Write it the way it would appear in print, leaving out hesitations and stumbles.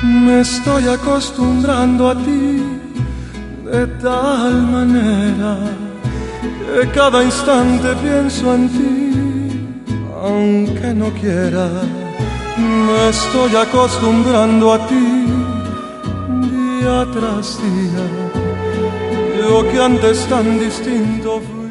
Me estoy acostumbrando a ti de tal manera que cada instante pienso en ti, aunque no quiera. Me estoy acostumbrando a ti día tras día. Yo que antes tan distinto fui.